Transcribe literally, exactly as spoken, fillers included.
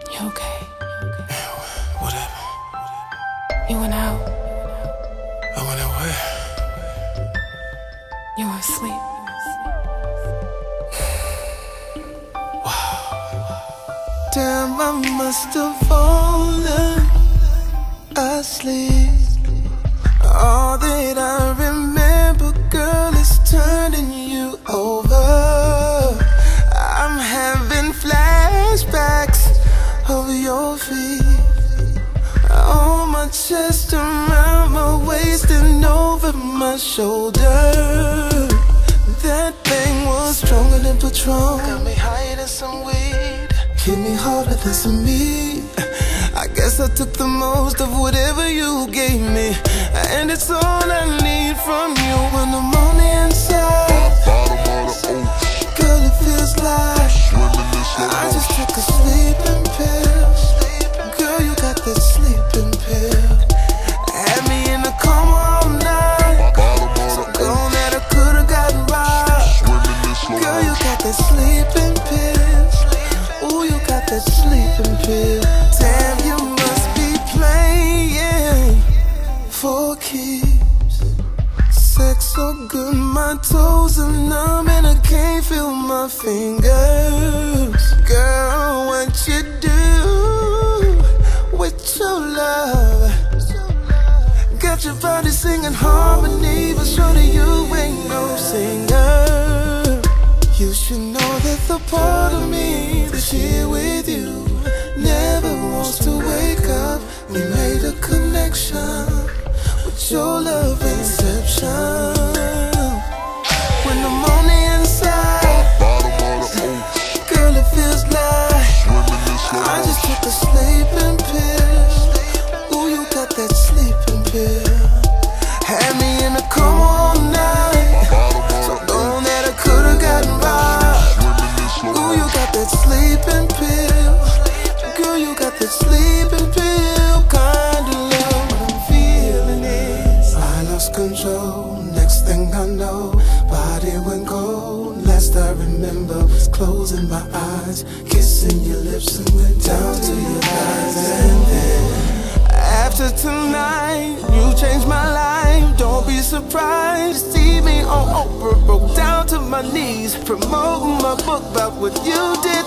You okay? What happened? You went out. I went out where? You were asleep. Damn, I must have fallen asleep. All that I remember, girl, is turning you over. I'm having flashbacks of your feet on my chest, around my waist, and over my shoulder. That thing was stronger than Patron. Got me higher than some weed. Hit me harder than some meat. I guess I took the most of whatever you gave me, and it's all I need from you. When I'm on the inside, girl, it feels like I just took a sleeping pill. Girl, you got that sleeping pill. Had me in a coma all night, so gone that I could've gotten right. Girl, you got that sleeping pill. Ooh, you got that sleeping pill. Damn, you must be playing for keeps. Sex so good, my toes are numb and I can't feel my fingers. Girl, what you do with your love? Got your body singing harmony, but surely you ain't no singer. You should know that the part of me that's here with you never wants to wake up. We made a connection with your love inception. When I'm on the inside, girl, it feels like I just took a sleeping pill. Ooh, you got that sleeping pill. Had me in a coma all night, so long that I could've gotten by. Ooh, you got that sleeping pill. Girl, you got that sleeping pill kind of love. What I'm feeling is I lost control. Next thing I know, body went cold. Last I remember was closing my eyes, kissing your lips and went down to your thighs. And then after tonight, you changed my life. Don't be surprised to see me on Oprah, broke down to my knees, promoting my book about what you did